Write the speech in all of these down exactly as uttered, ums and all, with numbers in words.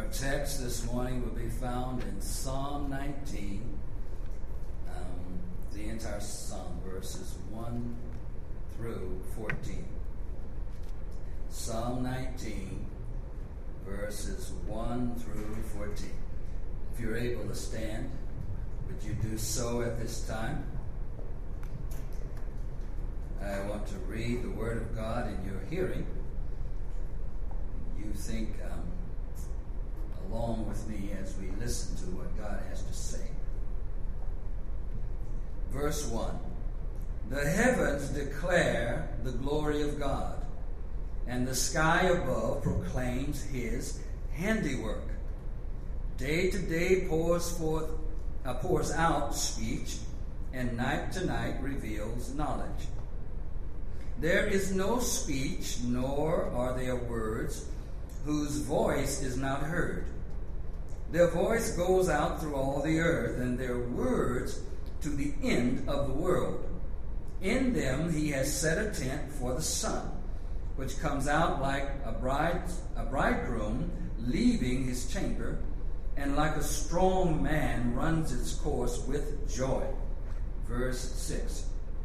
text this morning will be found in Psalm nineteen, um, the entire psalm, verses one through fourteen. Psalm nineteen, verses one through fourteen. If you're able to stand, would you do so at this time? I want to read the Word of God in your hearing. You think um, along with me as we listen to what God has to say. Verse one. The heavens declare the glory of God, and the sky above proclaims his handiwork. Day to day pours forth, uh, pours out speech, and night to night reveals knowledge. There is no speech, nor are there words, whose voice is not heard. Their voice goes out through all the earth, and their words to the end of the world. In them he has set a tent for the sun, which comes out like a bride, a bridegroom leaving his chamber, and like a strong man runs its course with joy. Verse six.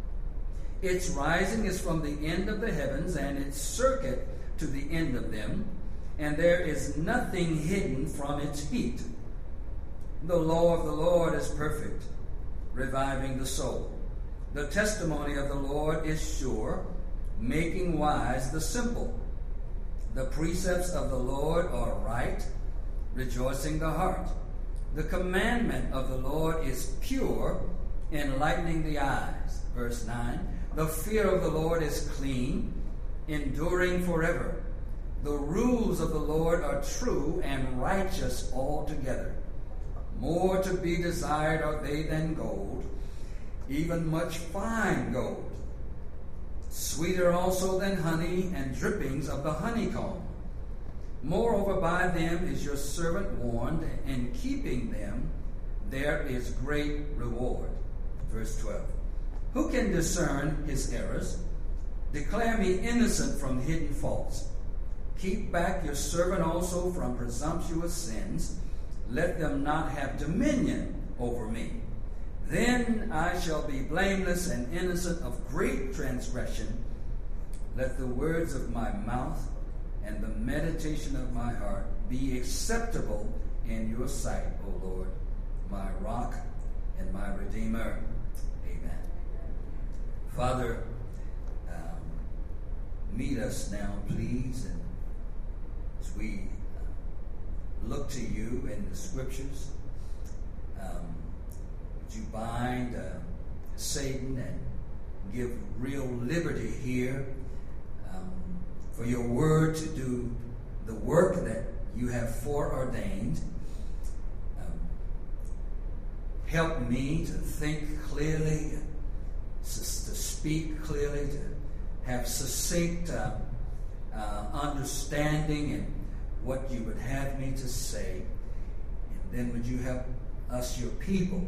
Its rising is from the end of the heavens, and its circuit to the end of them, and there is nothing hidden from its heat. The law of the Lord is perfect, reviving the soul. The testimony of the Lord is sure, making wise the simple. The precepts of the Lord are right, rejoicing the heart. The commandment of the Lord is pure, enlightening the eyes. Verse nine. The fear of the Lord is clean, enduring forever. The rules of the Lord are true and righteous altogether. More to be desired are they than gold, even much fine gold. Sweeter also than honey and drippings of the honeycomb. Moreover, by them is your servant warned, and keeping them there is great reward. Verse twelve. Who can discern his errors? Declare me innocent from hidden faults. Keep back your servant also from presumptuous sins. Let them not have dominion over me. Then I shall be blameless and innocent of great transgression. Let the words of my mouth and the meditation of my heart be acceptable in your sight, O Lord, my rock and my redeemer. Amen. Father, um, meet us now, please, and as we uh, look to you in the Scriptures, um, would you bind uh, Satan and give real liberty here um, for your word to do the work that you have foreordained. Um, help me to think clearly, to speak clearly, to have succinct uh, uh, understanding in what you would have me to say. And then would you help us, your people,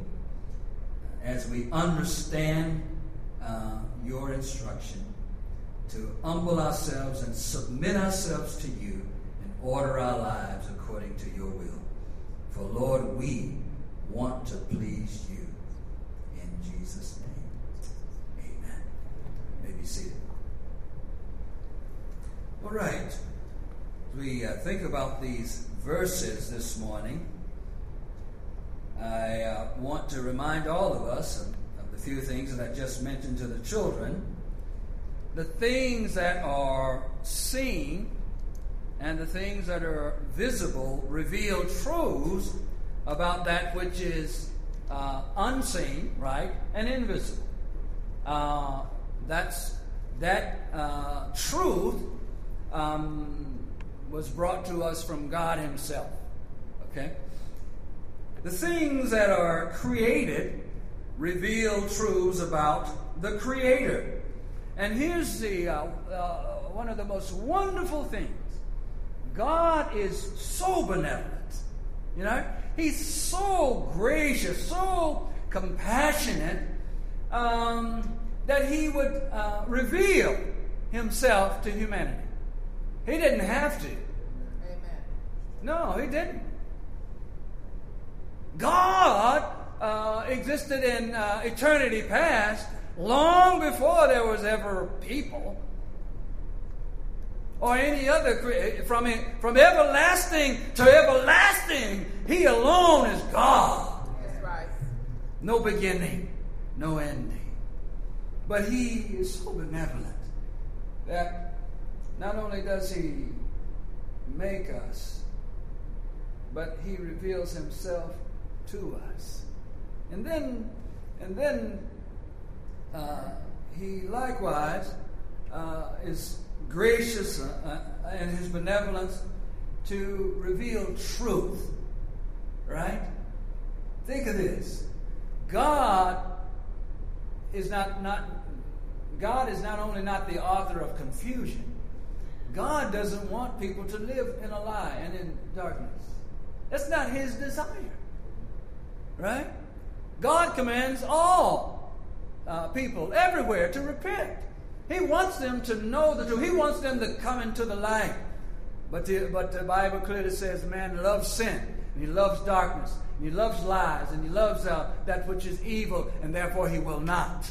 as we understand uh, your instruction, to humble ourselves and submit ourselves to you and order our lives according to your will. For Lord, we want to please you. In Jesus' name, amen. You may be seated. All right. As we uh, think about these verses this morning, I uh, want to remind all of us of, of the few things that I just mentioned to the children. The things that are seen and the things that are visible reveal truths about that which is uh, unseen, right, and invisible. Uh, that's that uh, truth um, was brought to us from God Himself. Okay. The things that are created reveal truths about the Creator. And here's the uh, uh, one of the most wonderful things. God is so benevolent. You know, He's so gracious, so compassionate, um, that He would uh, reveal Himself to humanity. He didn't have to. Amen. No, he didn't. God uh, existed in uh, eternity past, long before there was ever people or any other creation. From, from everlasting to everlasting, He alone is God. That's right. No beginning, no ending. But He is so benevolent that not only does He make us, but He reveals Himself to us. And then, and then uh, He likewise uh, is gracious uh, uh, in His benevolence to reveal truth. Right? Think of this. God is not, not God is not only not the author of confusion, God doesn't want people to live in a lie and in darkness. That's not His desire. Right? God commands all uh, people everywhere to repent. He wants them to know the truth. He wants them to come into the light. But the, but the Bible clearly says man loves sin, and he loves darkness, and he loves lies, and he loves uh, that which is evil, and therefore he will not.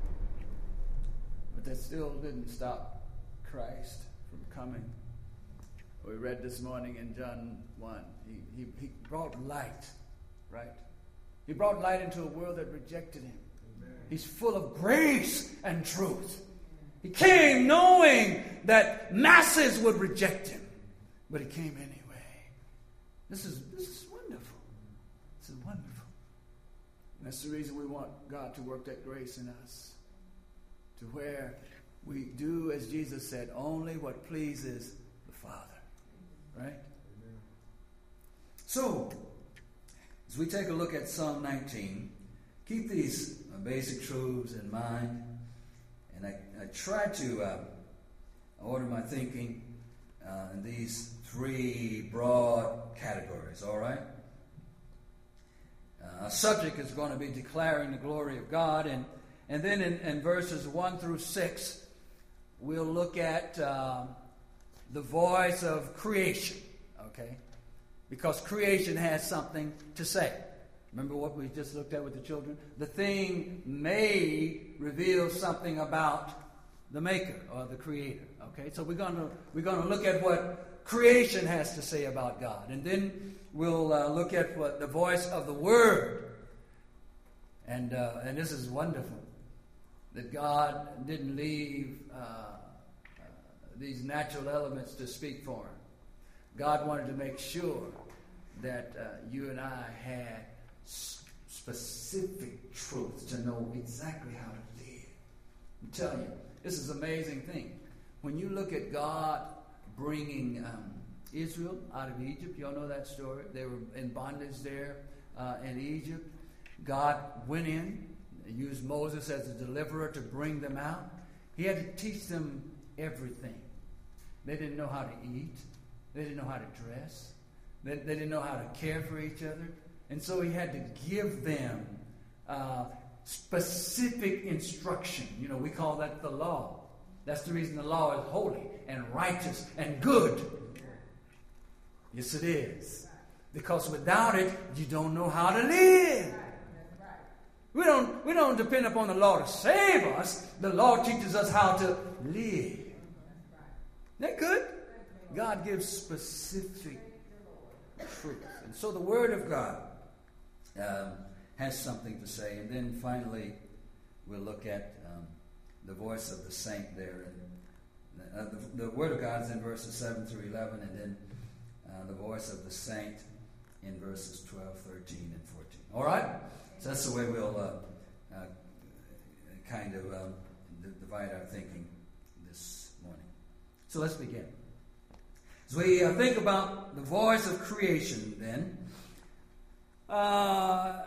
But that still didn't stop Christ from coming. We read this morning in John one. He, he, he brought light, right? He brought light into a world that rejected Him. Amen. He's full of grace and truth. He came knowing that masses would reject Him, but He came anyway. This is this is wonderful. This is wonderful. And that's the reason we want God to work that grace in us, to where we do, as Jesus said, only what pleases the Father. Right? Amen. So, as we take a look at Psalm nineteen, keep these uh, basic truths in mind. And I, I try to uh, order my thinking uh, in these three broad categories, all right? Uh, our subject is going to be declaring the glory of God. And, and then in, in verses one through six, we'll look at uh, the voice of creation, okay? Because creation has something to say. Remember what we just looked at with the children? The thing made reveals something about the maker or the creator. Okay, so we're going to we're going to look at what creation has to say about God, and then we'll uh, look at what the voice of the Word. And uh, and this is wonderful that God didn't leave uh, uh, these natural elements to speak for Him. God wanted to make sure that uh, you and I had specific truths to know exactly how to live. I'm telling you, this is an amazing thing. When you look at God bringing um, Israel out of Egypt, y'all know that story. They were in bondage there uh, in Egypt. God went in, used Moses as a deliverer to bring them out. He had to teach them everything. They didn't know how to eat. They didn't know how to dress. They, they didn't know how to care for each other. And so He had to give them uh, specific instruction. You know, we call that the law. That's the reason the law is holy and righteous and good. Yes, it is. Because without it, you don't know how to live. We don't, we don't depend upon the law to save us. The law teaches us how to live. Isn't that good? God gives specific truth. And so the Word of God um, has something to say. And then finally, we'll look at um, the voice of the saint there. And, uh, the, the Word of God is in verses seven through eleven, and then uh, the voice of the saint in verses twelve, thirteen, and fourteen. All right? So that's the way we'll uh, uh, kind of um, divide our thinking this morning. So let's begin. As we uh, think about the voice of creation, then, uh,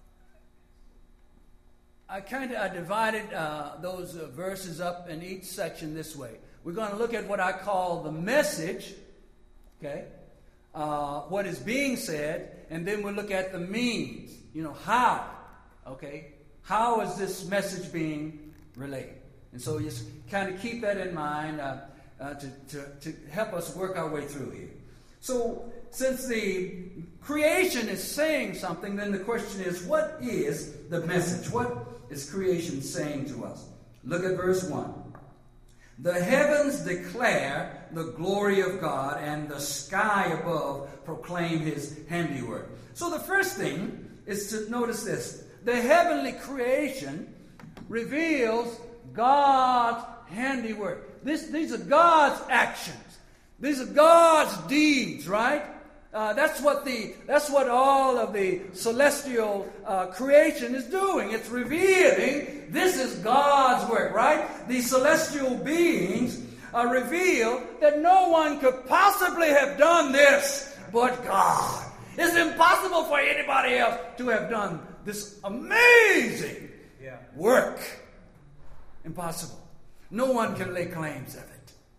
I kind of I divided uh, those uh, verses up in each section this way. We're going to look at what I call the message, okay, uh, what is being said, and then we'll look at the means. You know, how, okay, how is this message being relayed? And so just kind of keep that in mind. Uh, Uh, to, to, to help us work our way through here. So, since the creation is saying something, then the question is, what is the message? What is creation saying to us? Look at verse one. The heavens declare the glory of God, and the sky above proclaim his handiwork. So the first thing is to notice this. The heavenly creation reveals God's handiwork. This, these are God's actions. These are God's deeds, right? Uh, that's what the that's what all of the celestial uh, creation is doing. It's revealing this is God's work, right? The celestial beings uh, reveal that no one could possibly have done this but God. It's impossible for anybody else to have done this amazing yeah. work. Impossible. No one can lay claims of it.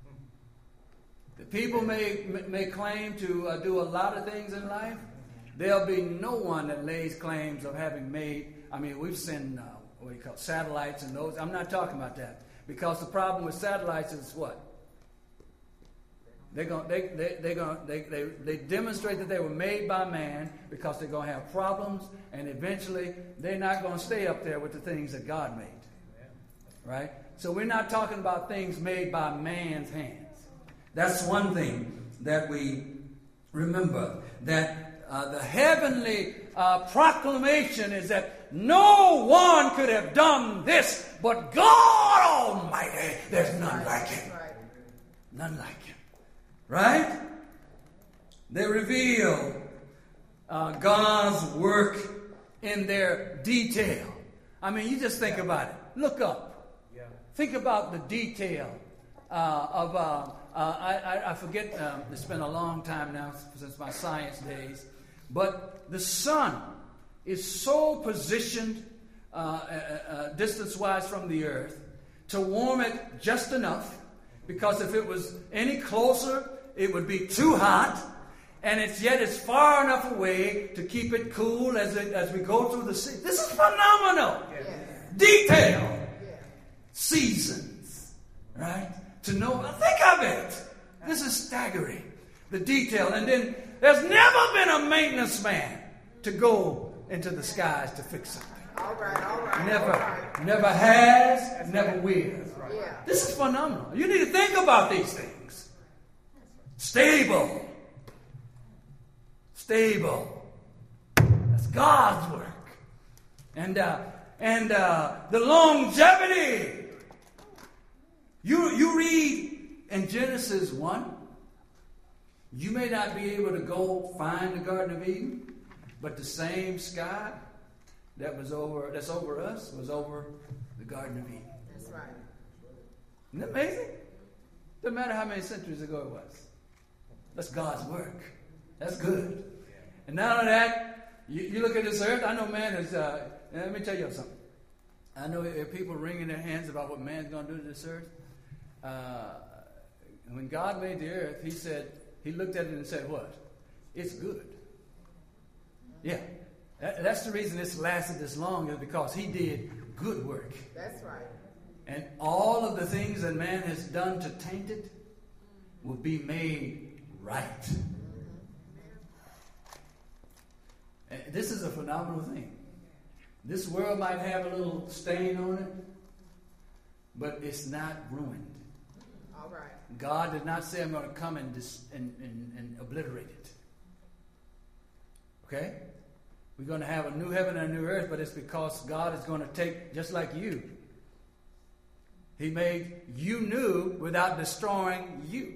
The people may may claim to uh, do a lot of things in life. There'll be no one that lays claims of having made, I mean, we've seen, uh, what do you call it, satellites and those. I'm not talking about that. Because the problem with satellites is what? They're going, they, they, they're going, they, they, they demonstrate that they were made by man because they're going to have problems, and eventually they're not going to stay up there with the things that God made. Right? So we're not talking about things made by man's hands. That's one thing that we remember, that uh, the heavenly uh, proclamation is that no one could have done this but God Almighty. There's none like him. None like him. Right? They reveal uh, God's work in their detail. I mean, you just think about it. Look up. Think about the detail uh, of... Uh, Uh, I, I, I forget, um, it's been a long time now since my science days, but the sun is so positioned uh, uh, uh, distance-wise from the earth to warm it just enough, because if it was any closer, it would be too hot, and it's yet it's far enough away to keep it cool as it, as we go through the sea. This is phenomenal. Yeah. Detail. Yeah. Seasons. Right? To know, think of it. This is staggering. The detail. And then there's never been a maintenance man to go into the skies to fix something. All right, all right. Never. All right. Never has, never will. Right. Yeah. This is phenomenal. You need to think about these things. Stable. Stable. That's God's work. And uh, and uh, the longevity. You, you read in Genesis one, you may not be able to go find the Garden of Eden, but the same sky that was over that's over us was over the Garden of Eden. That's right. Isn't that amazing? Doesn't matter how many centuries ago it was. That's God's work. That's good. And not only that, you, you look at this earth. I know man is. Uh, let me tell you something. I know there are people wringing their hands about what man's going to do to this earth. Uh, when God made the earth, he said, he looked at it and said, what? It's good. Yeah. That, that's the reason it's lasted this long, is because he did good work. That's right. And all of the things that man has done to taint it will be made right. And this is a phenomenal thing. This world might have a little stain on it, but it's not ruined. All right. God did not say, I'm going to come and, dis- and, and, and obliterate it. Okay? We're going to have a new heaven and a new earth, but it's because God is going to take, just like you. He made you new without destroying you.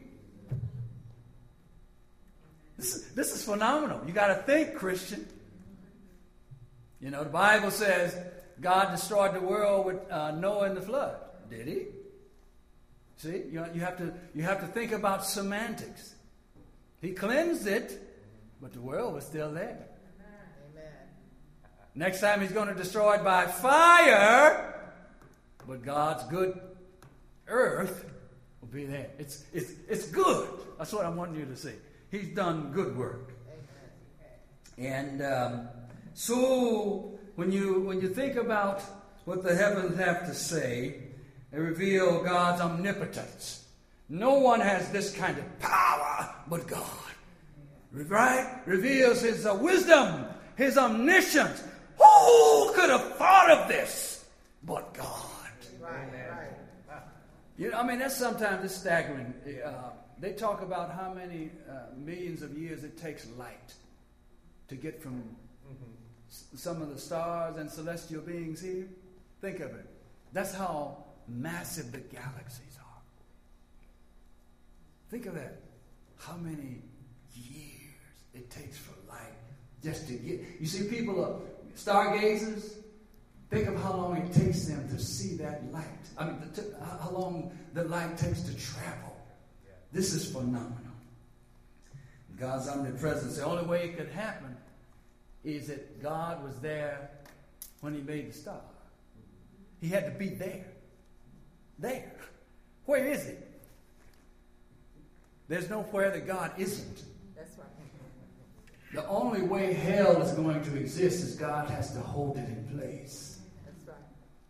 This is, this is phenomenal. You got to think, Christian. You know, the Bible says God destroyed the world with uh, Noah and the flood. Did he? See, you, you have to you have to think about semantics. He cleansed it, but the world was still there. Amen. Next time he's going to destroy it by fire, but God's good earth will be there. It's it's it's good. That's what I'm wanting you to see. He's done good work. Amen. And um, so when you when you think about what the heavens have to say, they reveal God's omnipotence. No one has this kind of power but God. right? Reveals his uh, wisdom, his omniscience. Who could have thought of this but God? Right, right. You know, I mean, that's sometimes it's staggering. Uh, they talk about how many uh, millions of years it takes light to get from mm-hmm. s- some of the stars and celestial beings here. Think of it. That's how massive the galaxies are. Think of that. How many years it takes for light just to get. You see, people are stargazers. Think of how long it takes them to see that light. I mean, the t- how long the light takes to travel. This is phenomenal. God's omnipresence. The only way it could happen is that God was there when he made the star. He had to be there. There. Where is he? There's nowhere that God isn't. That's right. The only way hell is going to exist is God has to hold it in place. That's right.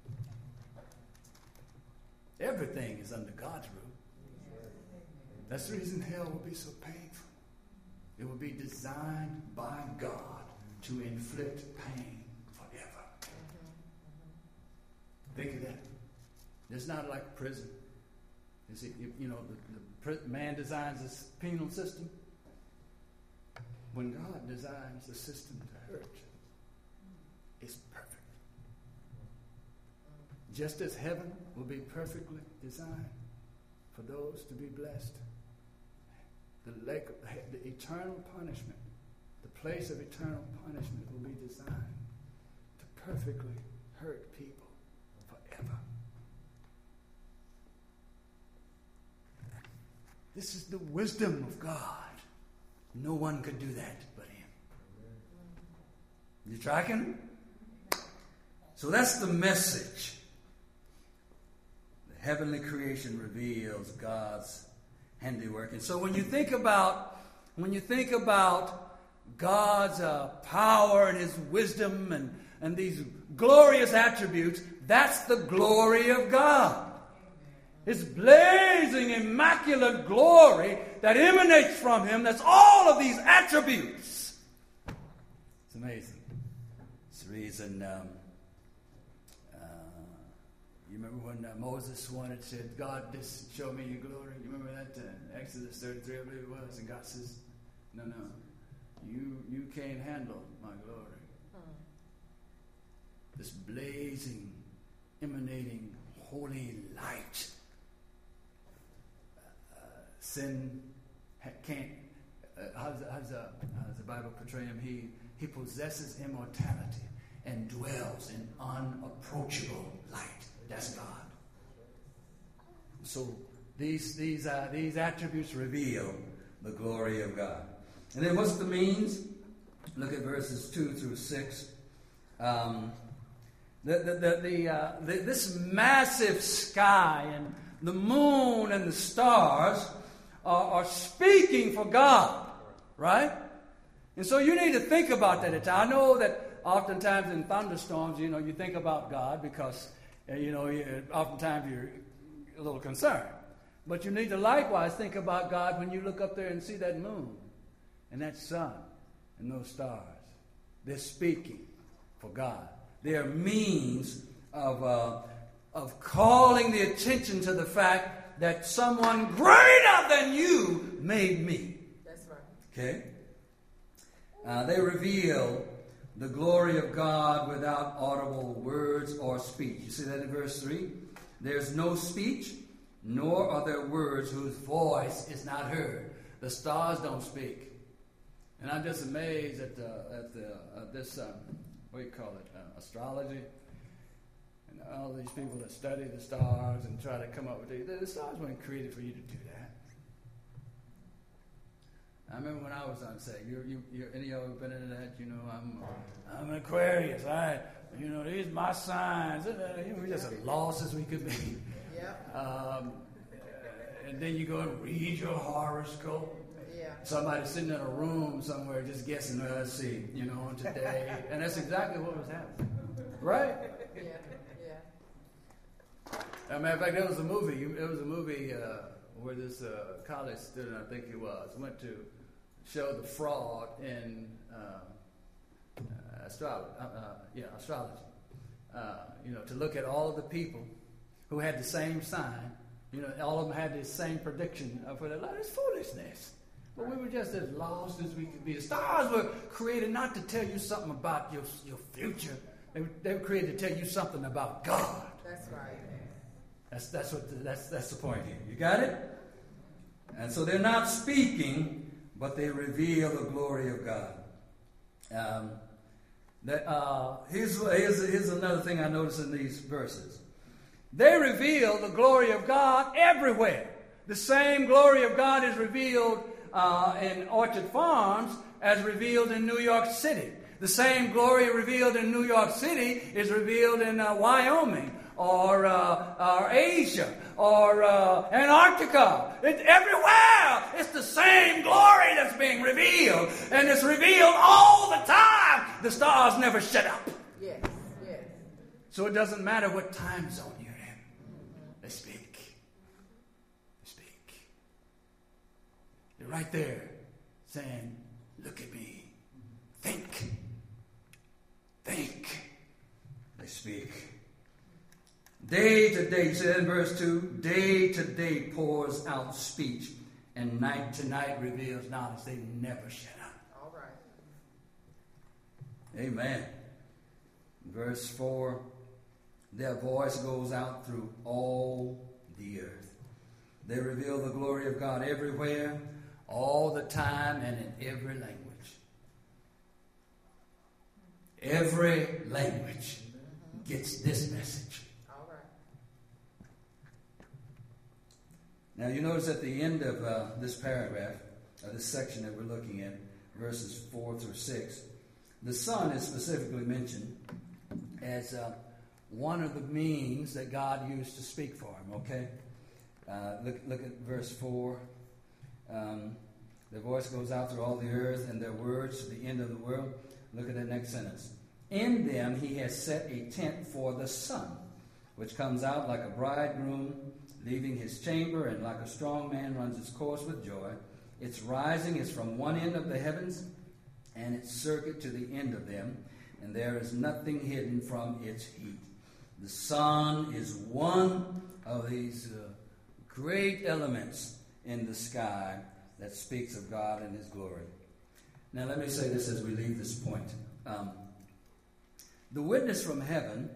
Everything is under God's rule. That's the reason hell will be so painful. It will be designed by God to inflict pain forever. Mm-hmm. Think of that. It's not like prison. Is it, you know, the, the man designs this penal system. When God designs the system to hurt, it's perfect. Just as heaven will be perfectly designed for those to be blessed, the lake, the eternal punishment, the place of eternal punishment will be designed to perfectly hurt people forever. This is the wisdom of God. No one could do that but him. You tracking? So that's the message. The heavenly creation reveals God's handiwork. And so when you think about when you think about God's uh, power and his wisdom and, and these glorious attributes, that's the glory of God. His blazing, immaculate glory that emanates from him. That's all of these attributes. It's amazing. It's the reason, um, uh, you remember when uh, Moses wanted, said, God, just show me your glory. You remember that? Uh, Exodus thirty-three, I believe it was. And God says, no, no, you, you can't handle my glory. Hmm. This blazing, emanating, holy light. Sin can't, uh, how, does, how, does, uh, how does the Bible portray him? He, he possesses immortality and dwells in unapproachable light. That's God. So these, these, uh, these attributes reveal the glory of God. And then what's the means? Look at verses two through six. Um, the, the, the, the, uh, the, this massive sky and the moon and the stars Are, are speaking for God, right? And so you need to think about that at times. I know that oftentimes in thunderstorms, you know, you think about God because, uh, you know, you, oftentimes you're a little concerned. But you need to likewise think about God when you look up there and see that moon and that sun and those stars. They're speaking for God. They're means of, uh, of calling the attention to the fact that someone greater than you made me. That's right. Okay? Uh, they reveal the glory of God without audible words or speech. You see that in verse three? There's no speech, nor are there words whose voice is not heard. The stars don't speak. And I'm just amazed at, the, at, the, at this, um, what do you call it, uh, astrology. All these people that study the stars and try to come up with the, the stars weren't created for you to do that. I remember when I was on set. You, you, you, any of you been into that? You know, I'm, I'm an Aquarius. I, you know, these are my signs. We're just as lost as we could be. Yeah. Um, and then you go and read your horoscope. Yeah. Somebody sitting in a room somewhere just guessing. Well, let's see, you know, today, and that's exactly what was happening, right? Yeah. As a matter of fact, there was a movie. It was a movie uh, where this uh, college student, I think he was, went to show the fraud in uh, uh, astrology. Uh, uh, yeah, astrology. Uh, you know, to look at all of the people who had the same sign. You know, all of them had the same prediction for their life. It's foolishness. But we were just as lost as we could be. The stars were created not to tell you something about your your future. They were, they were created to tell you something about God. That's right. That's that's what the, that's that's the point here. You got it? And so they're not speaking, but they reveal the glory of God. Um, that uh, here's, here's here's another thing I noticed in these verses. They reveal the glory of God everywhere. The same glory of God is revealed uh, in Orchard Farms as revealed in New York City. The same glory revealed in New York City is revealed in uh, Wyoming or, uh, or Asia or uh, Antarctica. It's everywhere. It's the same glory that's being revealed. And it's revealed all the time. The stars never shut up. Yes, yes. So it doesn't matter what time zone you're in. They speak. They speak. They're right there saying, look at me. Think. Think. They speak. Day to day, he said in verse two, day to day pours out speech, and night to night reveals knowledge. They never shut up. All right. Amen. Verse four, their voice goes out through all the earth. They reveal the glory of God everywhere, all the time, and in every language. Every language gets this message. All right. Now you notice at the end of uh, this paragraph, uh, this section that we're looking at, verses four through six, the sun is specifically mentioned as uh, one of the means that God used to speak for him, okay? Uh, look, look at verse four. Um, their voice goes out through all the earth, and their words to the end of the world. Look at the next sentence. In them he has set a tent for the sun, which comes out like a bridegroom leaving his chamber, and like a strong man runs its course with joy. Its rising is from one end of the heavens, and its circuit to the end of them, and there is nothing hidden from its heat. The sun is one of these uh, great elements in the sky that speaks of God and his glory. Now let me say this as we leave this point. Um, the witness from heaven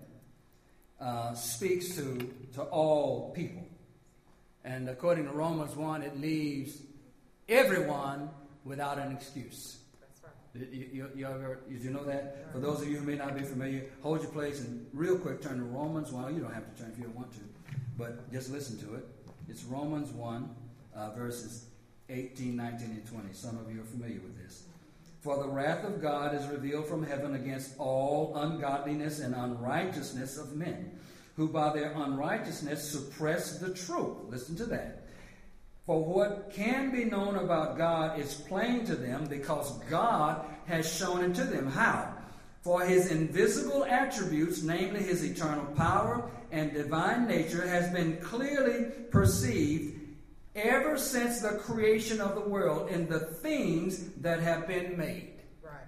uh, speaks to, to all people. And according to Romans one, it leaves everyone without an excuse. That's right. You, you, you ever, did you know that? For those of you who may not be familiar, hold your place and real quick turn to Romans one. You don't have to turn if you don't want to, but just listen to it. It's Romans one, uh, verses eighteen, nineteen, and twenty. Some of you are familiar with this. For the wrath of God is revealed from heaven against all ungodliness and unrighteousness of men, who by their unrighteousness suppress the truth. Listen to that. For what can be known about God is plain to them, because God has shown it to them. How? For his invisible attributes, namely his eternal power and divine nature, has been clearly perceived ever since the creation of the world in the things that have been made. Right.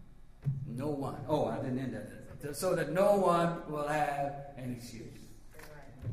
No one. Oh, I didn't end that. So that no one will have an excuse. Right.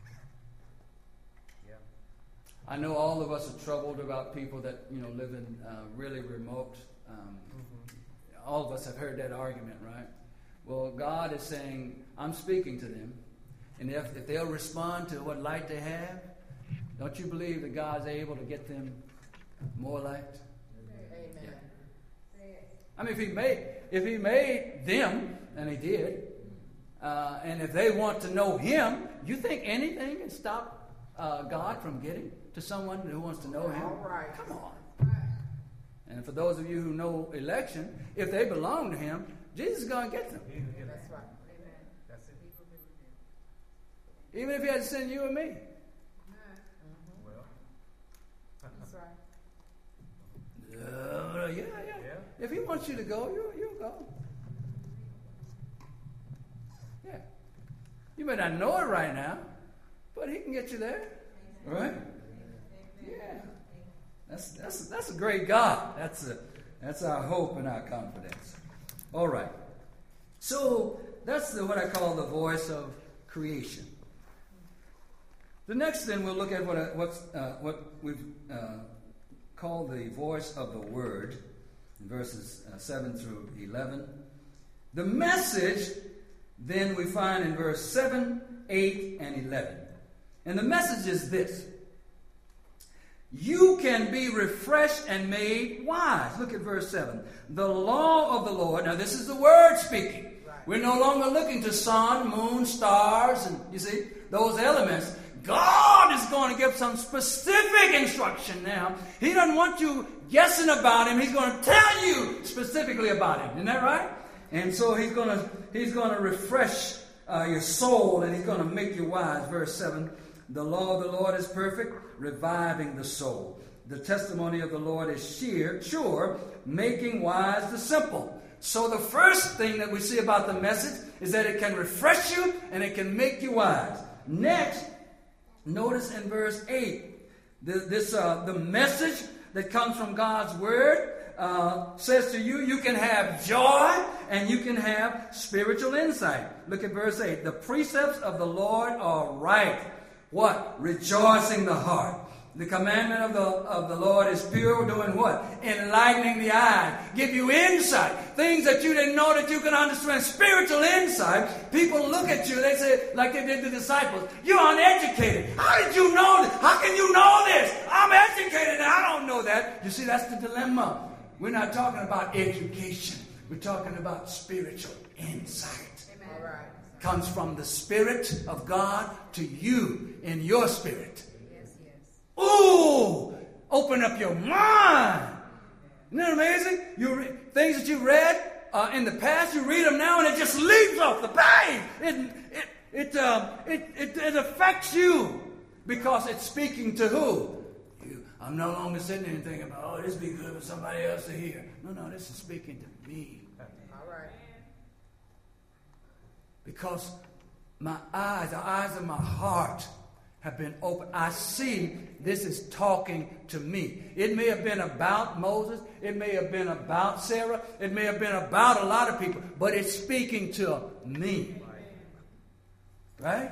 Yeah. I know all of us are troubled about people that, you know, live in uh, really remote. Um, mm-hmm. All of us have heard that argument, right? Well, God is saying, I'm speaking to them. And if, if they'll respond to what light they have, don't you believe that God's able to get them more light? Amen. Yeah. I mean, if he made if he made them, and he did, uh, and if they want to know him, you think anything can stop uh, God from getting to someone who wants to know him? All right. Come on. And for those of you who know election, if they belong to him, Jesus is going to get them. That's right. Amen. That's it. Even if he had to send you and me. Well, That's right. Uh, yeah, yeah, Yeah. If he wants you to go, you, you'll go. Yeah. You may not know it right now, but he can get you there. Right? Yeah. That's that's that's a great God. That's a that's our hope and our confidence. All right. So that's the, what I call the voice of creation. The next thing we'll look at what I, what's uh, what we've uh, called the voice of the Word, in verses uh, seven through eleven. The message, then, we find in verse seven, eight, and eleven. And the message is this: you can be refreshed and made wise. Look at verse seven. The law of the Lord. Now, this is the Word speaking. Right. We're no longer looking to sun, moon, stars, and you see, those elements. God is going to give some specific instruction now. He doesn't want you guessing about Him. He's going to tell you specifically about Him. Isn't that right? And so He's going to He's going to refresh uh, your soul, and He's going to make you wise. Verse seven. The law of the Lord is perfect, reviving the soul. The testimony of the Lord is sheer, sure, making wise the simple. So the first thing that we see about the message is that it can refresh you and it can make you wise. Next, notice in verse eight, the, this uh, the message that comes from God's Word uh, says to you, you can have joy and you can have spiritual insight. Look at verse eight. The precepts of the Lord are right. What? Rejoicing the heart. The commandment of the of the Lord is pure, doing what? Enlightening the eye. Give you insight. Things that you didn't know that you can understand. Spiritual insight. People look at you, they say, like they did the disciples, you're uneducated. How did you know this? How can you know this? I'm educated and I don't know that. You see, that's the dilemma. We're not talking about education. We're talking about spiritual insight. Amen. All right. Comes from the Spirit of God to you in your spirit. Yes, yes. Ooh! Open up your mind. Isn't that amazing? You re- things that you read uh, in the past, you read them now, and it just leaps off the page. It it it, um, it it it affects you because it's speaking to who? You. I'm no longer sitting there and thinking about, oh, this would be good for somebody else to hear. No, no, this is speaking to me. All right. Because my eyes, the eyes of my heart have been opened. I see this is talking to me. It may have been about Moses. It may have been about Sarah. It may have been about a lot of people. But it's speaking to me. Right?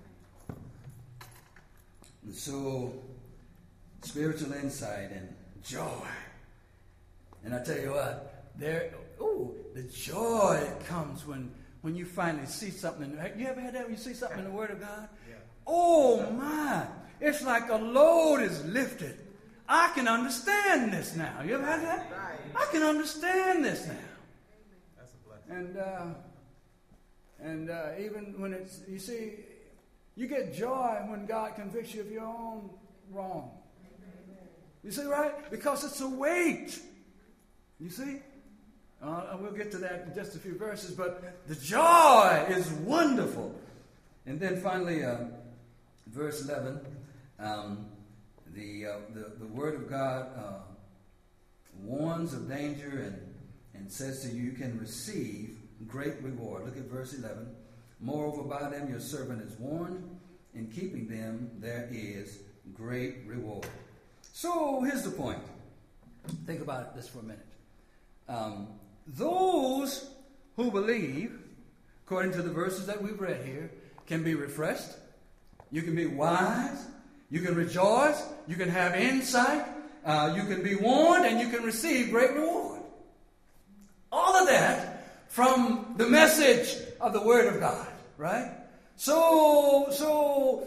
And so, spiritual insight and joy. And I tell you what, there, ooh, the joy that comes when When you finally see something, in the, you ever had that when you see something in the Word of God? Yeah. Oh my! It's like a load is lifted. I can understand this now. You ever had that? Right. I can understand this now. That's a blessing. And uh, and uh, even when it's, you see, you get joy when God convicts you of your own wrong. You see, right? Because it's a weight. You see. Uh, and we'll get to that in just a few verses, but the joy is wonderful. And then finally, uh, verse eleven, um, the, uh, the the Word of God uh, warns of danger and, and says to you, you can receive great reward. Look at verse eleven. Moreover, by them your servant is warned. In keeping them, there is great reward. So here's the point. Think about this for a minute. Um, Those who believe, according to the verses that we've read here, can be refreshed. You can be wise. You can rejoice. You can have insight. Uh, you can be warned, and you can receive great reward. All of that from the message of the Word of God, right? So, so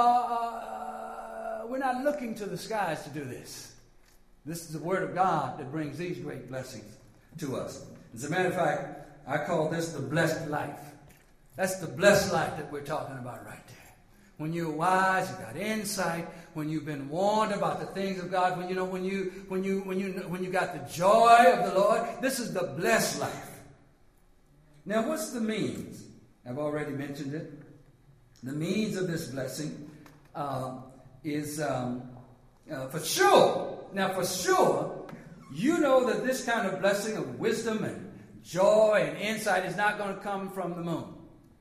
uh, we're not looking to the skies to do this. This is the Word of God that brings these great blessings to us. As a matter of fact, I call this the blessed life. That's the blessed life that we're talking about right there. When you're wise, you've got insight. When you've been warned about the things of God, when you know, when you, when you, when you, when you got the joy of the Lord, this is the blessed life. Now, what's the means? I've already mentioned it. The means of this blessing uh, is um, uh, for sure. Now, for sure. You know that this kind of blessing of wisdom and joy and insight is not going to come from the moon.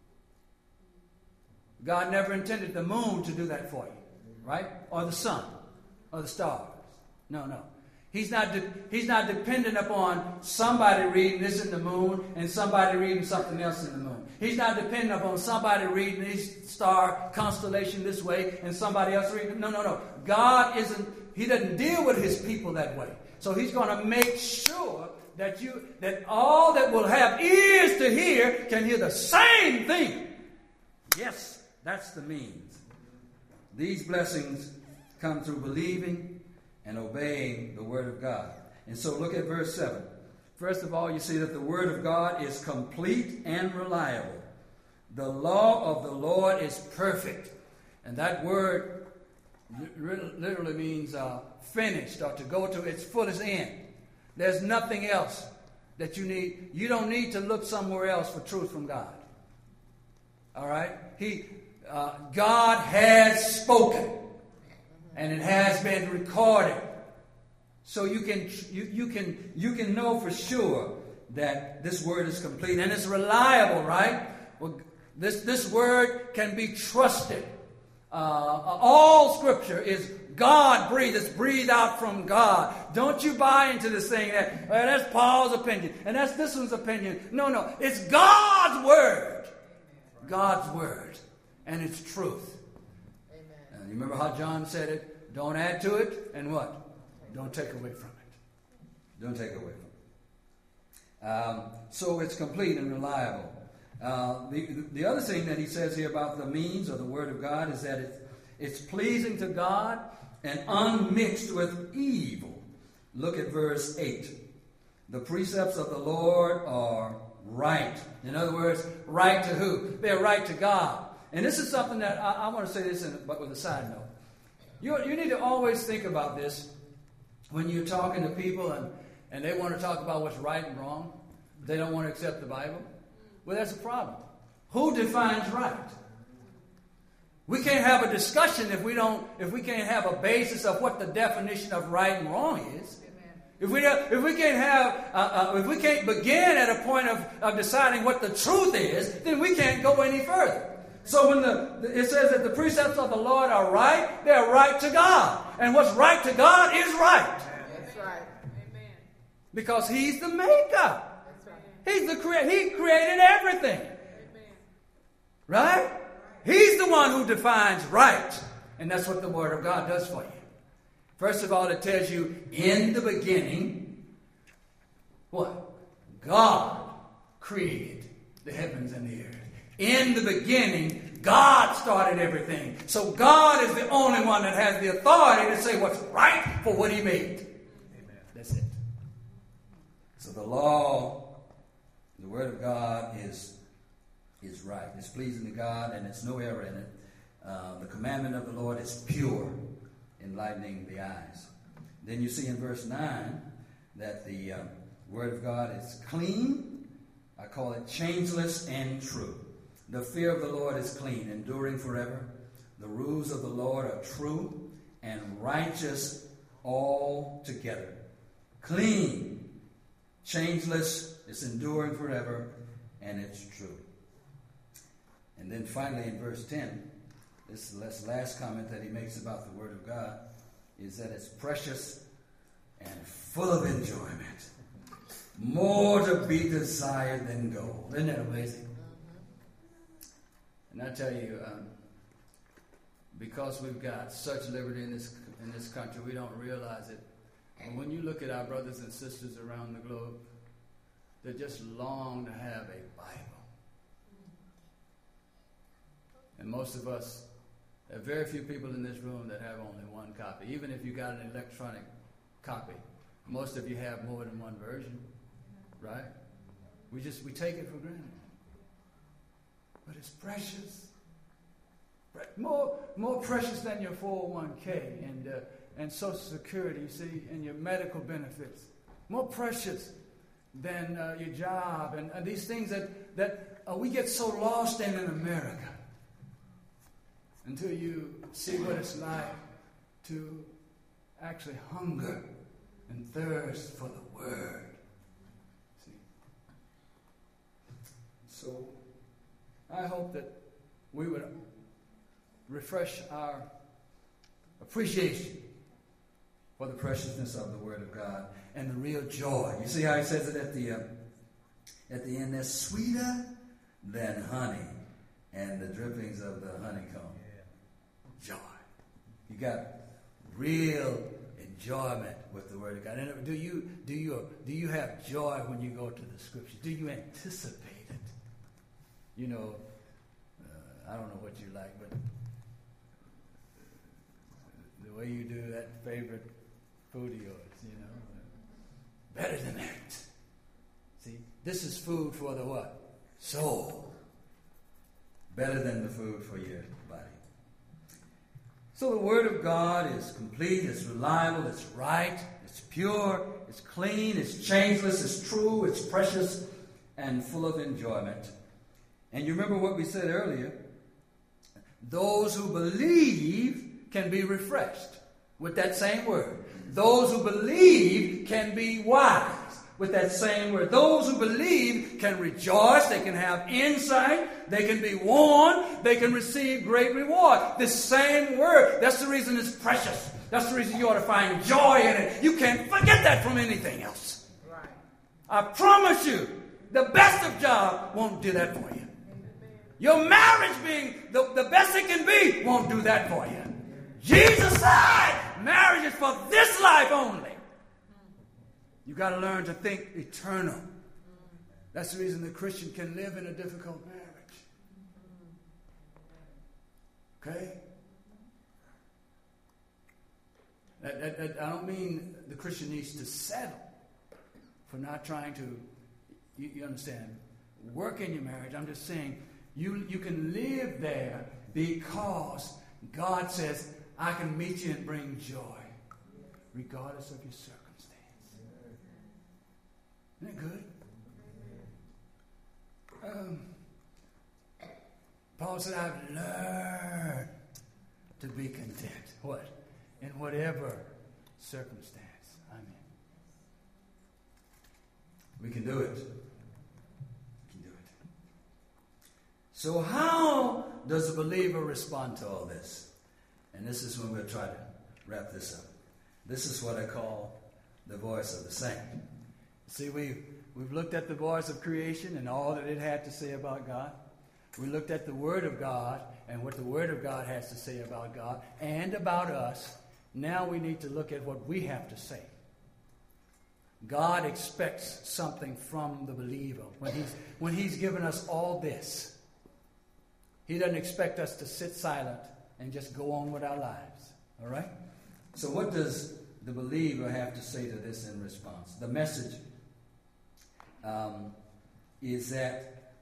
God never intended the moon to do that for you, right? Or the sun, or the stars. No, no. He's not, de- he's not dependent upon somebody reading this in the moon and somebody reading something else in the moon. He's not dependent upon somebody reading this star constellation this way and somebody else reading. No, no, no. God isn't, he doesn't deal with his people that way. So he's going to make sure that you, that all that will have ears to hear can hear the same thing. Yes, that's the means. These blessings come through believing and obeying the Word of God. And so look at verse seven. First of all, you see that the Word of God is complete and reliable. The law of the Lord is perfect. And that word literally means uh, finished, or to go to its fullest end. There's nothing else that you need. You don't need to look somewhere else for truth from God. All right? He, uh, God has spoken. And it has been recorded. So you can you, you can you can know for sure that this word is complete and it's reliable, right? Well, this this word can be trusted. Uh, all Scripture is God breathed. It's breathed out from God. Don't you buy into this thing that well, that's Paul's opinion and that's this one's opinion. No, no, it's God's word. God's word, and it's truth. And you remember how John said it? Don't add to it, and what? Don't take away from it. Don't take away from it. Um, so it's complete and reliable. Uh, the, the other thing that he says here about the means of the Word of God is that it's, it's pleasing to God and unmixed with evil. Look at verse eight. The precepts of the Lord are right. In other words, right to who? They're right to God. And this is something that I, I want to say this in, but with a side note. You, you need to always think about this when you're talking to people and, and they want to talk about what's right and wrong. They don't want to accept the Bible. Well, that's a problem. Who defines right? We can't have a discussion if we don't, if we can't have a basis of what the definition of right and wrong is. If we don't, if we can't have, uh, uh, if we can't begin at a point of, of deciding what the truth is, then we can't go any further. So when the it says that the precepts of the Lord are right, they're right to God. And what's right to God is right. That's right. Amen. Because He's the maker. That's right. He's the crea- He created everything. Amen. Right? He's the one who defines right. And that's what the Word of God does for you. First of all, it tells you, in the beginning, what? God created the heavens and the earth. In the beginning, God started everything. So God is the only one that has the authority to say what's right for what He made. Amen. That's it. So the law, the Word of God is, is right. It's pleasing to God and there's no error in it. Uh, the commandment of the Lord is pure, enlightening the eyes. Then you see in verse nine that the uh, Word of God is clean. I call it changeless and true. The fear of the Lord is clean, enduring forever. The rules of the Lord are true and righteous altogether. Clean, changeless, it's enduring forever, and it's true. And then finally in verse ten, this last comment that he makes about the Word of God is that it's precious and full of enjoyment. More to be desired than gold. Isn't that amazing? And I tell you, um, because we've got such liberty in this in this country, we don't realize it. And when you look at our brothers and sisters around the globe, they just long to have a Bible. And most of us, there are very few people in this room that have only one copy. Even if you got an electronic copy, most of you have more than one version, right? We just we take it for granted. But it's precious. More, more precious than your four oh one k and, uh, and Social Security, you see, and your medical benefits. More precious than uh, your job and, and these things that, that uh, we get so lost in in America. Until you see what it's like to actually hunger and thirst for the Word. See? So, I hope that we would refresh our appreciation for the preciousness of the Word of God and the real joy. You see how he says it at the uh, at the end there, sweeter than honey and the drippings of the honeycomb. Joy. You got real enjoyment with the Word of God. And do you do you do you have joy when you go to the Scriptures? Do you anticipate it? You know, uh, I don't know what you like, but the way you do that favorite food of yours, you know, better than that. See, this is food for the what? Soul. Better than the food for your body. So the Word of God is complete, it's reliable, it's right, it's pure, it's clean, it's changeless, it's true, it's precious, and full of enjoyment. And you remember what we said earlier? Those who believe can be refreshed with that same word. Those who believe can be wise with that same word. Those who believe can rejoice, they can have insight, they can be warned, they can receive great reward. This same word, that's the reason it's precious. That's the reason you ought to find joy in it. You can't forget that from anything else. Right. I promise you, the best of job won't do that for you. Your marriage being the, the best it can be won't do that for you. Jesus said marriage is for this life only. You got to learn to think eternal. That's the reason the Christian can live in a difficult marriage. Okay? That, that, that, I don't mean the Christian needs to settle for not trying to, you, you understand, work in your marriage. I'm just saying you, you can live there because God says, I can meet you and bring joy regardless of your circumstances. Isn't that good? Um, Paul said, I've learned to be content. What? In whatever circumstance I'm in. We can do it. We can do it. So how does a believer respond to all this? And this is when we'll try to wrap this up. This is what I call the voice of the saint. See, we've, we've looked at the voice of creation and all that it had to say about God. We looked at the Word of God and what the Word of God has to say about God and about us. Now we need to look at what we have to say. God expects something from the believer. When he's, when he's given us all this, he doesn't expect us to sit silent and just go on with our lives. All right? So what does the believer have to say to this in response? The message um, is that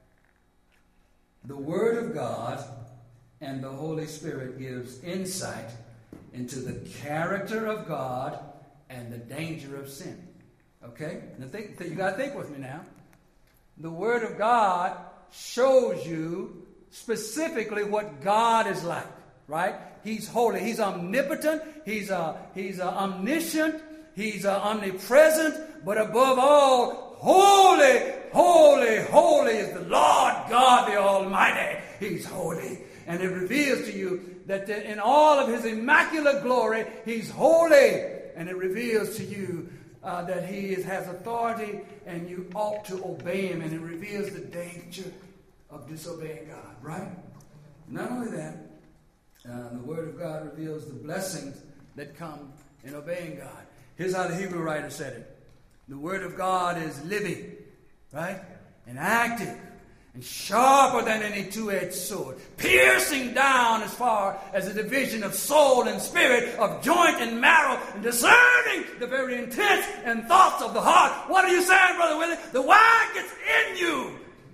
the Word of God and the Holy Spirit gives insight into the character of God and the danger of sin. Okay? Now think, you got to think with me now. The Word of God shows you specifically what God is like, right? He's holy. He's omnipotent. He's uh, he's uh, omniscient. He's uh, omnipresent. But above all, holy, holy, holy is the Lord God the Almighty. He's holy. And it reveals to you that in all of His immaculate glory, He's holy. And it reveals to you uh, that He is, has authority and you ought to obey Him. And it reveals the danger of disobeying God, right? Not only that, uh, the Word of God reveals the blessings that come in obeying God. Here's how the Hebrew writer said it. The Word of God is living, right? And active. And sharper than any two-edged sword, piercing down as far as the division of soul and spirit, of joint and marrow, and discerning the very intents and thoughts of the heart. What are you saying, Brother Willie? The word gets in you.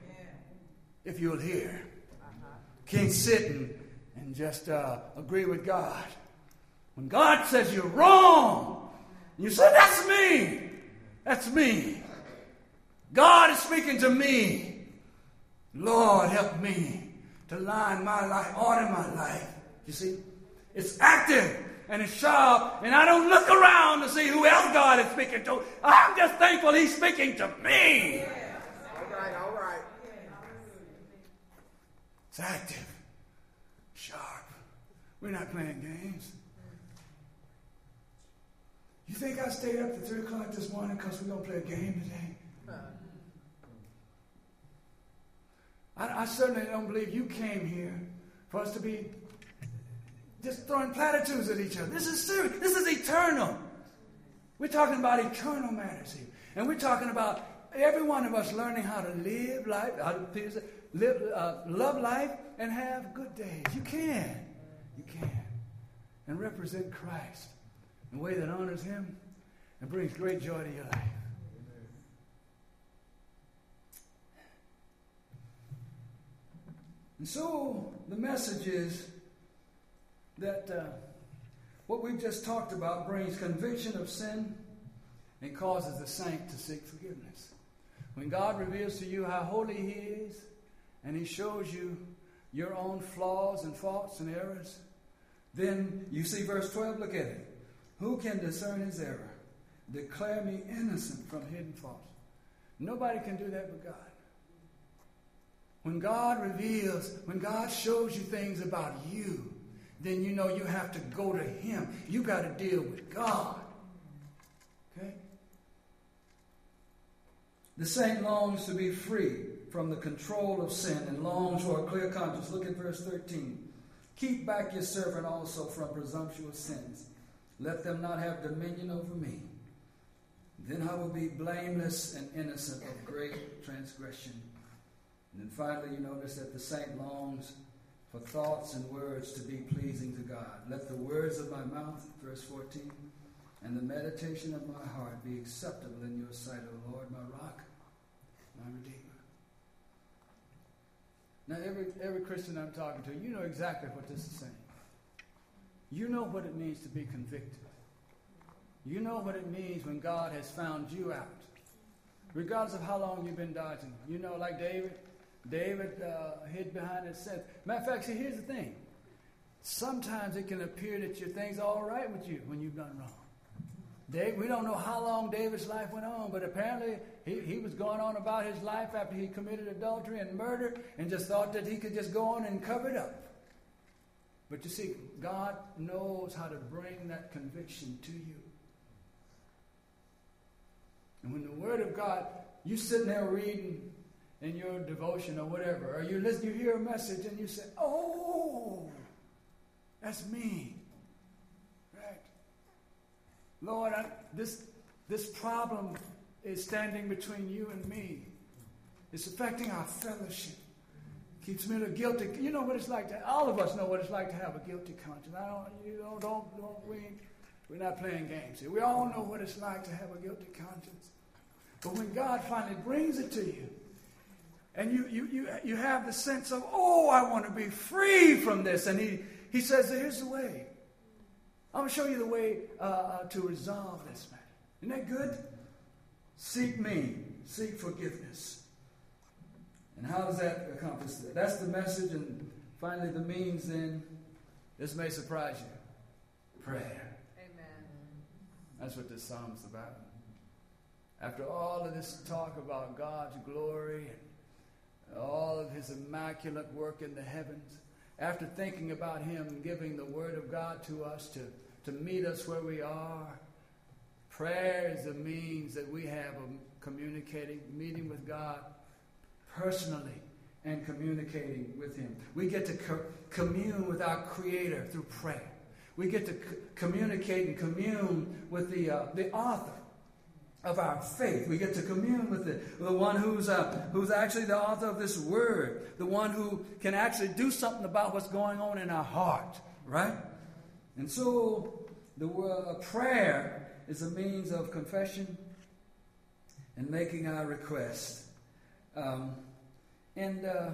If you'll hear. Can't sit and, and just uh, agree with God. When God says you're wrong, you say, that's me. That's me. God is speaking to me. Lord, help me to line my life, order my life. You see? It's active and it's sharp, and I don't look around to see who else God is speaking to. I'm just thankful He's speaking to me. Yeah. All right, all right. It's active, sharp. We're not playing games. You think I stayed up to three o'clock this morning because we're going to play a game today? I, I certainly don't believe you came here for us to be just throwing platitudes at each other. This is serious. This is eternal. We're talking about eternal matters here. And we're talking about every one of us learning how to live life, how to Peter said, live, uh, love life, and have good days. You can. You can. And represent Christ in a way that honors him and brings great joy to your life. And so the message is that uh, what we've just talked about brings conviction of sin and causes the saint to seek forgiveness. When God reveals to you how holy he is, and he shows you your own flaws and faults and errors, then you see verse twelve, look at it. Who can discern his error? Declare me innocent from hidden faults. Nobody can do that but God. When God reveals, when God shows you things about you, then you know you have to go to him. You got to deal with God. Okay? The saint longs to be free from the control of sin and longs for a clear conscience. Look at verse thirteen. Keep back your servant also from presumptuous sins. Let them not have dominion over me. Then I will be blameless and innocent of great transgression. And then finally, you notice that the saint longs for thoughts and words to be pleasing to God. Let the words of my mouth, verse fourteen, and the meditation of my heart be acceptable in your sight, O Lord, my rock, my redeemer. Now, every, every Christian I'm talking to, you know exactly what this is saying. You know what it means to be convicted. You know what it means when God has found you out. Regardless of how long you've been dodging. You know, like David, David uh, hid behind his sin. Matter of fact, see, here's the thing. Sometimes it can appear that your thing's all right with you when you've done wrong. Dave, we don't know how long David's life went on, but apparently he, he was going on about his life after he committed adultery and murder and just thought that he could just go on and cover it up. But you see, God knows how to bring that conviction to you. And when the Word of God, you sitting there reading in your devotion or whatever, or you listen, you hear a message and you say, oh, that's me. Right? Lord, I, this, this problem is standing between you and me. It's affecting our fellowship. Keeps me a little guilty. You know what it's like to, all of us know what it's like to have a guilty conscience. I don't, you know, don't, don't, we, we're not playing games here. We all know what it's like to have a guilty conscience. But when God finally brings it to you, and you, you, you, you have the sense of, oh, I want to be free from this. And he, he says, here's the way. I'm going to show you the way uh, uh, to resolve this matter. Isn't that good? Seek me. Seek forgiveness. And how does that accomplish that? That's the message. And finally, the means then, this may surprise you. Prayer. Amen. That's what this psalm is about. After all of this talk about God's glory and all of his immaculate work in the heavens, after thinking about him giving the word of God to us to, to meet us where we are, prayer is a means that we have of communicating, meeting with God personally and communicating with him. We get to co- commune with our Creator through prayer. We get to co- communicate and commune with the, uh, the author of our faith. We get to commune with the, the one who's uh, who's actually the author of this word, the one who can actually do something about what's going on in our heart, right? And so the uh, prayer is a means of confession and making our request. Um, and uh,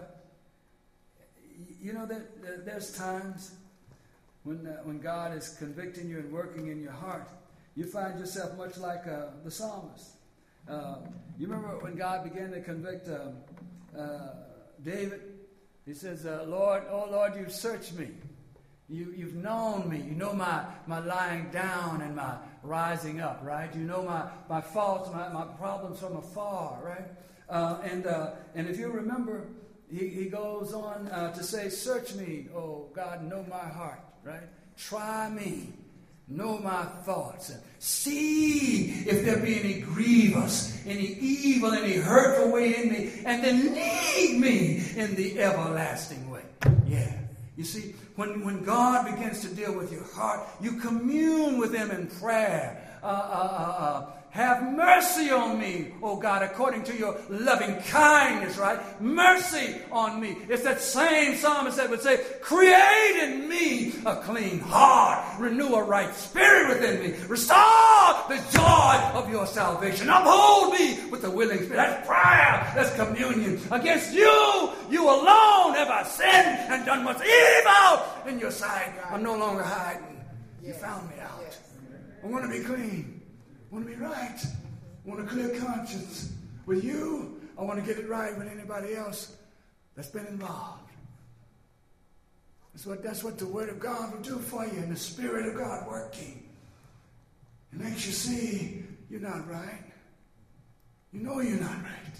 you know that there, there's times when uh, when God is convicting you and working in your heart. You find yourself much like uh, the psalmist. Uh, you remember when God began to convict um, uh, David? He says, uh, Lord, oh Lord, you've searched me. You, you've known me. You know my, my lying down and my rising up, right? You know my, my faults, my, my problems from afar, right? Uh, and uh, and if you remember, he, he goes on uh, to say, search me, oh God, know my heart, right? Try me. know my thoughts, and see if there be any grievous, any evil, any hurtful way in me, and then lead me in the everlasting way. Yeah. You see, when, when God begins to deal with your heart, you commune with Him in prayer. Uh, uh, uh, uh, have mercy on me, oh God, according to your loving kindness, right? Mercy on me. It's that same psalmist that would say, create in me a clean heart, renew a right spirit within me, restore the joy of your salvation, uphold me with a willing spirit. That's prayer, that's communion. Against you, you alone have I sinned and done what's evil in your sight. I'm no longer hiding. You found me out. I want to be clean. I want to be right. I want a clear conscience. With you, I want to get it right with anybody else that's been involved. That's what, that's what the Word of God will do for you, and the Spirit of God working. It makes you see you're not right. You know you're not right.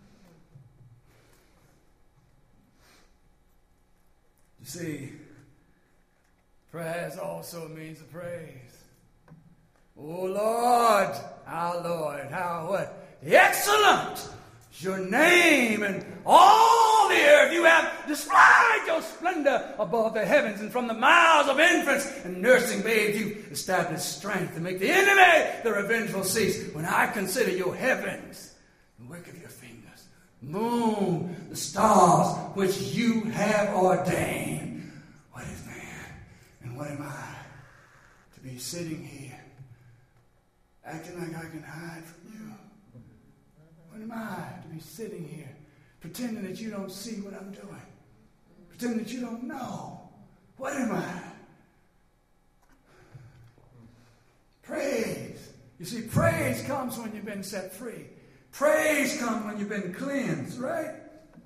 You see, praise also means a praise. Oh Lord, our Lord, how what? Excellent is your name in all the earth. You have displayed your splendor above the heavens, and from the mouths of infants and nursing babes you established strength to make the enemy the revengeful cease. When I consider your heavens, the work of your fingers, moon, the stars which you have ordained. What is man and what am I to be sitting here acting like I can hide from you? What am I to be sitting here pretending that you don't see what I'm doing? Pretending that you don't know? What am I? Praise. You see, praise comes when you've been set free. Praise comes when you've been cleansed, right?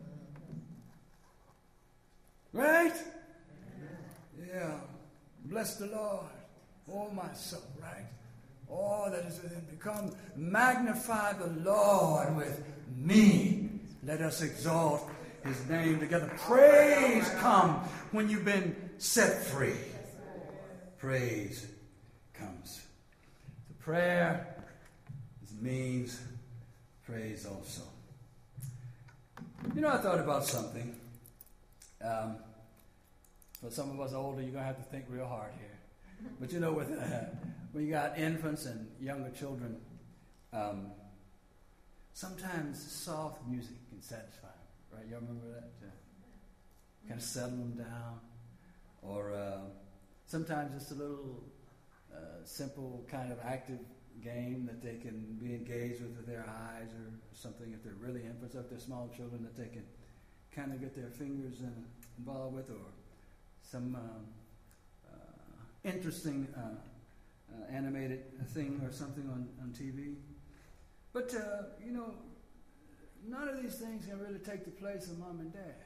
Right? Yeah. Bless the Lord, oh my soul, right? All that is within me. Come, magnify the Lord with me. Let us exalt His name together. Praise come when you've been set free. Praise comes. The prayer means praise also. You know, I thought about something. Um, for some of us older, you're going to have to think real hard here. But you know, with uh, when you got infants and younger children, um, sometimes soft music can satisfy them, right? Y'all remember that? Uh, kind of settle them down. Or uh, sometimes just a little uh, simple kind of active game that they can be engaged with with their eyes, or something if they're really infants, or if they're small children that they can kind of get their fingers in, involved with, or some um, uh, interesting uh, uh, animated thing or something on, on T V. But, uh, you know, none of these things can really take the place of mom and dad.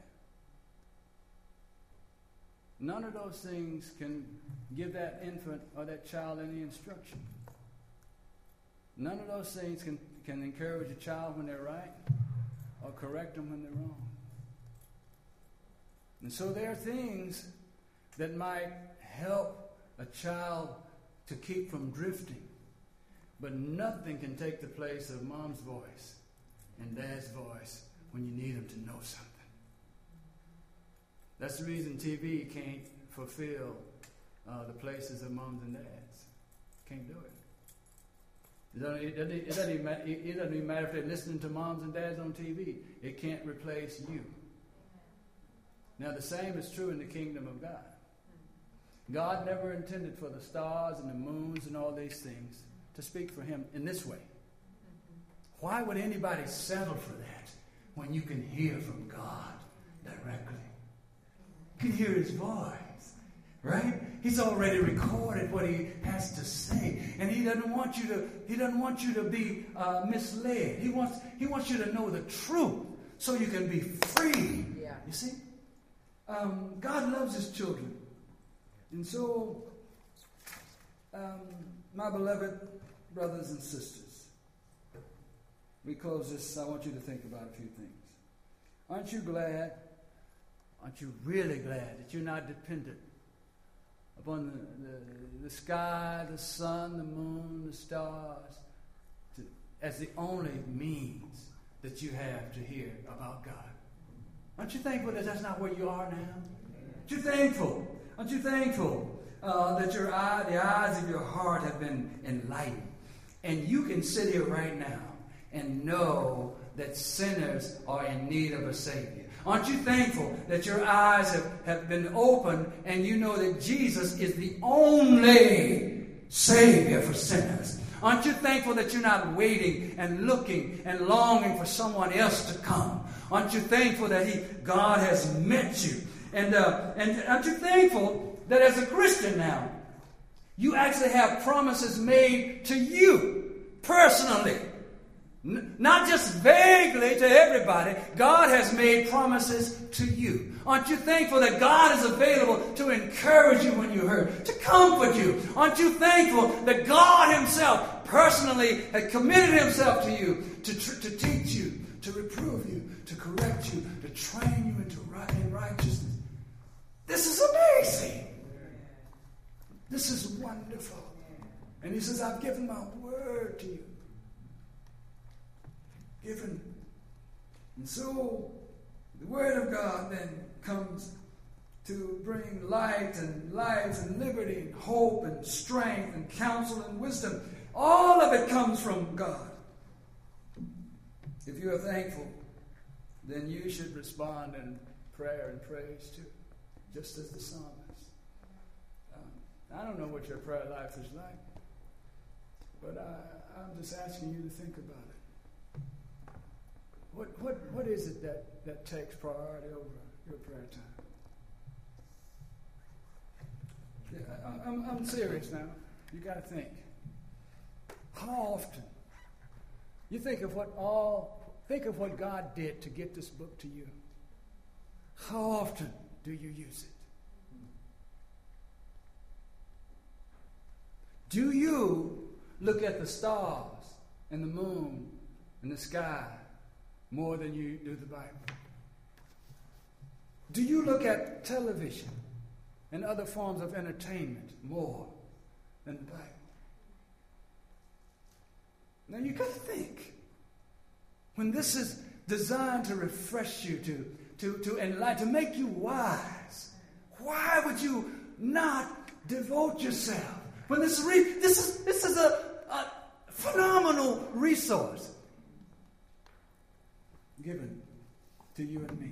None of those things can give that infant or that child any instruction. None of those things can, can encourage a child when they're right or correct them when they're wrong. And so there are things that might help a child to keep from drifting, but nothing can take the place of mom's voice and dad's voice when you need them to know something. That's the reason T V can't fulfill uh, the places of moms and dads. Can't do it. It doesn't, it, doesn't, it, doesn't even, it doesn't even matter if they're listening to moms and dads on T V. It can't replace you. Now, the same is true in the kingdom of God. God never intended for the stars and the moons and all these things to speak for him in this way. Why would anybody settle for that when you can hear from God directly? You can hear his voice, right? He's already recorded what he has to say, and he doesn't want you to. He doesn't want you to be uh, misled. He wants. He wants you to know the truth, so you can be free. Yeah. You see, um, God loves his children, and so, um, my beloved brothers and sisters, we close this. I want you to think about a few things. Aren't you glad? Aren't you really glad that you're not dependent upon the, the, the sky, the sun, the moon, the stars, to, as the only means that you have to hear about God. Aren't you thankful that that's not where you are now? Aren't you thankful? Aren't you thankful uh, that your eye, the eyes of your heart have been enlightened? And you can sit here right now and know that sinners are in need of a Savior. Aren't you thankful that your eyes have, have been opened and you know that Jesus is the only Savior for sinners? Aren't you thankful that you're not waiting and looking and longing for someone else to come? Aren't you thankful that He, God has met you? And, uh, and aren't you thankful that as a Christian now, you actually have promises made to you personally? N- not just vaguely to everybody. God has made promises to you. Aren't you thankful that God is available to encourage you when you're hurt, to comfort you? Aren't you thankful that God Himself personally had committed Himself to you to, tr- to teach you, to reprove you, to correct you, to train you into right in righteousness? This is amazing. This is wonderful. And He says, I've given my word to you. Given. And so, the Word of God then comes to bring light and life and liberty and hope and strength and counsel and wisdom. All of it comes from God. If you are thankful, then you should respond in prayer and praise too, just as the psalmist. Um, I don't know what your prayer life is like, but I, I'm just asking you to think about it. What what what is it that, that takes priority over your prayer time? Yeah, I, I'm, I'm serious now. You got to think. How often? You think of what all think of what God did to get this book to you. How often do you use it? Do you look at the stars and the moon and the sky more than you do the Bible? Do you look at television and other forms of entertainment more than the Bible? Now you got to think. When this is designed to refresh you, to, to, to enlighten, to make you wise, why would you not devote yourself? When this, re- this is, this is a, a phenomenal resource given to you and me.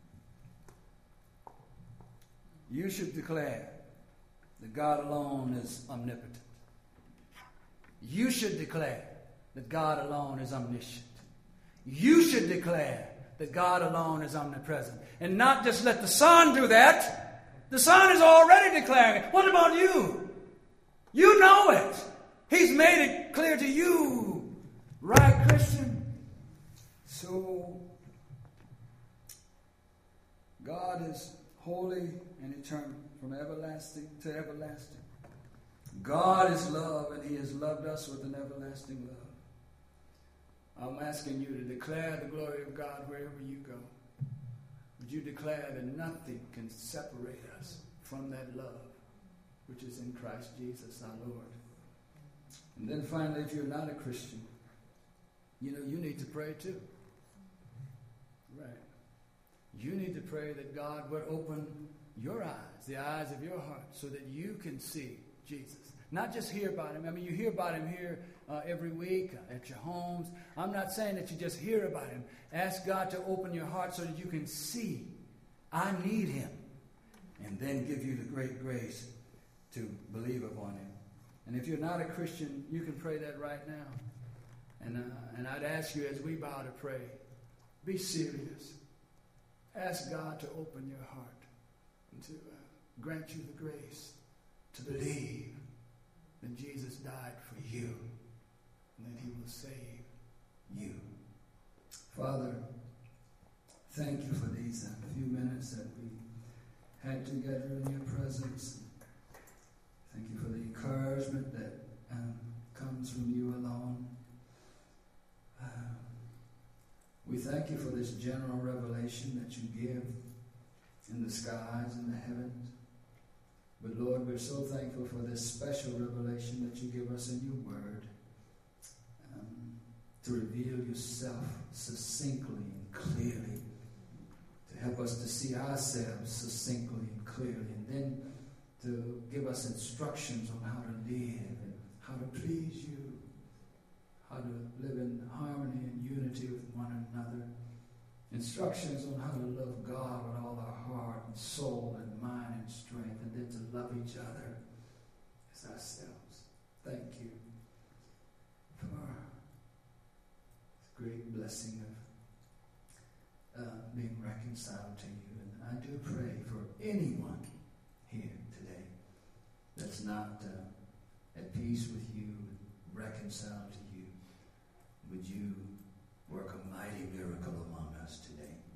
You should declare that God alone is omnipotent. You should declare that God alone is omniscient. You should declare that God alone is omnipresent. And not just let the Son do that. The Son is already declaring it. What about you? You know it. He's made it clear to you. Right, Christian? So, God is holy and eternal from everlasting to everlasting. God is love, and He has loved us with an everlasting love. I'm asking you to declare the glory of God wherever you go. Would you declare that nothing can separate us from that love, which is in Christ Jesus our Lord? And then finally, if you're not a Christian, you know, you need to pray too. Right. You need to pray that God would open your eyes, the eyes of your heart, so that you can see Jesus. Not just hear about Him. I mean, you hear about Him here uh, every week at your homes. I'm not saying that you just hear about Him. Ask God to open your heart so that you can see, I need Him. And then give you the great grace to believe upon Him. And if you're not a Christian, you can pray that right now. And, uh, and I'd ask you as we bow to pray, be serious. Ask God to open your heart and to uh, grant you the grace to believe that Jesus died for you and that He will save you. Father, thank you for these uh, few minutes that we had together in your presence. Thank you for the encouragement that um, comes from you alone. Uh, we thank you for this general revelation that you give in the skies and the heavens. But Lord, we're so thankful for this special revelation that you give us in your word, um, to reveal yourself succinctly and clearly, to help us to see ourselves succinctly and clearly, and then to give us instructions on how to live and how to please you, how to live in harmony and unity with one another, instructions on how to love God with all our heart and soul and mind and strength, and then to love each other as ourselves. Thank you for this great blessing of uh, being reconciled to you. And I do pray for anyone here today that's not uh, at peace with you, reconciled to you. Would you work a mighty miracle among us today?